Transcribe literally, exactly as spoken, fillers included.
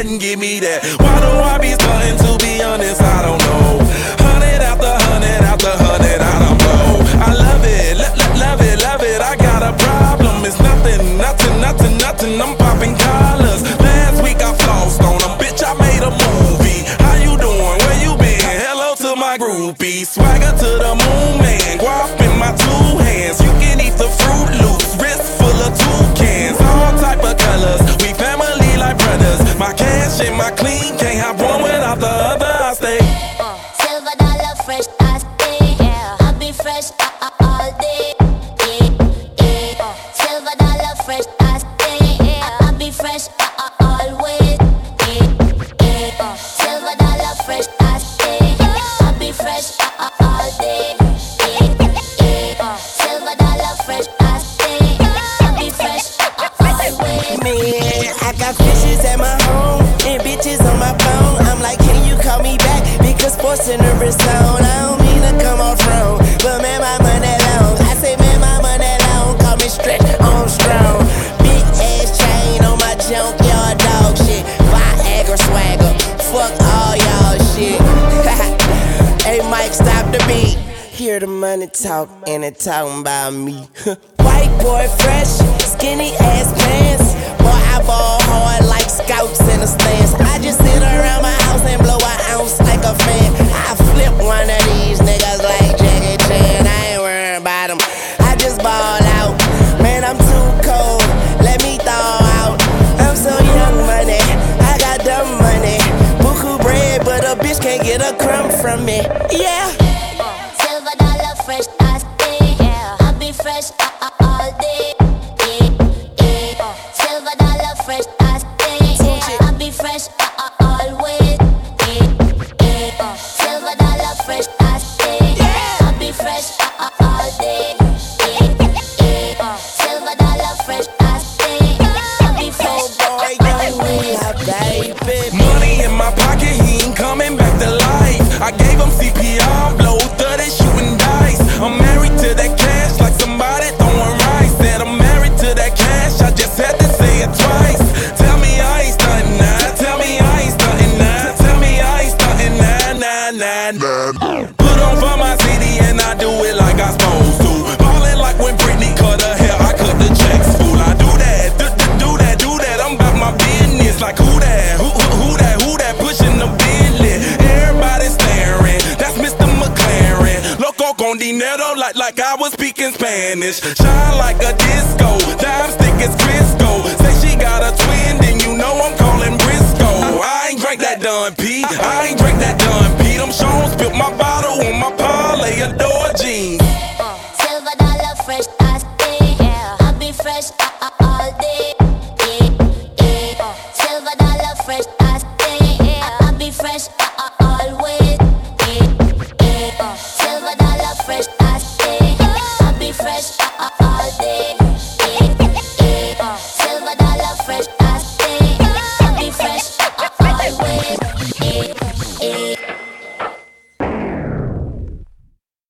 couldn't give me that. Why do I be starting to be honest? I don't know. Hundred after hundred after hundred, I don't know. I love it, lo lo love it, love it. I got a problem. It's nothing, nothing, nothing, nothing. I'm popping collars. Last week I flossed on them, bitch. I made a movie. How you doing? Where you been? Hello to my groupie. Swagger to the moon, man. Guap in my two hands. You can eat the Fruit Loops. Wrist full of toucans. All type of colors. We family like brothers. My cash and my clean. Can't have one without the other. I stay uh, silver dollar fresh. I stay. Yeah. I be fresh uh, uh, all day. Yeah, yeah. Uh, silver dollar fresh. I stay. Yeah. I, I be fresh uh, uh, always. Yeah, yeah. Uh, silver dollar fresh. I stay. Yeah. I be fresh uh, uh, all day. Yeah, yeah. Uh, silver dollar fresh. I stay. Yeah. I be fresh uh, uh, always. Man, I got fishes at my home and bitches on my phone. I'm like, can you call me back? Because sports in the wrist zone. I don't mean to come off wrong, but man, my money long. I say, man, my money long. Call me Stretch Armstrong. Big ass chain on my junkyard dog shit. Viagra swagger. Fuck all y'all shit. Hey, Mike, stop the beat. Hear the money talk, and it talking about me. White boy fresh, skinny ass pants. Boy, I ball hard like scouts in the stands. I just sit around my house and blow an ounce like a fan. I flip one of these niggas like Jackie Chan. I ain't worried about them, I just ball out. Man, I'm too cold, let me thaw out. I'm so young money, I got dumb money. Buku bread, but a bitch can't get a crumb from me. Yeah. Silver dollar fresh, I stay. Yeah. I be fresh uh, uh, all day. Yeah, yeah. Uh, silver dollar fresh, I stay. Yeah. I be fresh uh, uh, always. Yeah, yeah. Uh, silver dollar fresh, I stay. Yeah. I be fresh uh, uh, all day. Yeah, yeah. Uh, silver dollar fresh, I stay. Yeah. I be fresh uh, uh, always. Baby. money in my pocket, he ain't coming back to life. I gave him C P R, blow thirty, shooting dice. I'm married to that cash like somebody throwing rice. Said I'm married to that cash, I just had to say it twice. Tell me I ain't stunting now, tell me I ain't stunting now, tell me I ain't stunting now, nah, nah, nah. Put on for my city and I do it like I supposed to. Ballin' like when Britney cut her hair, I cut the checks, fool. I do that, do, do, do that, do that, I'm about my business. Like who that, who, who, who that, who that pushing the Bentley? Everybody staring, that's Mister McLaren. Loco con dinero like, like I was speaking Spanish. Shine like a disco, dime stick is Crisco. Say she got a twin, then you know I'm calling Briscoe. I ain't drank that Don P, I ain't drank that Don P. Them Sean spilled my bottle on my parlay, adore jeans. Uh, silver dollar fresh, I stay. Yeah. I be fresh uh, uh, all day. Yeah, yeah. Uh, silver dollar fresh, I stay. Yeah. I, I be fresh uh, uh, always. Yeah, yeah. Uh, silver dollar fresh, I stay. Yeah. I be fresh uh, uh, all day.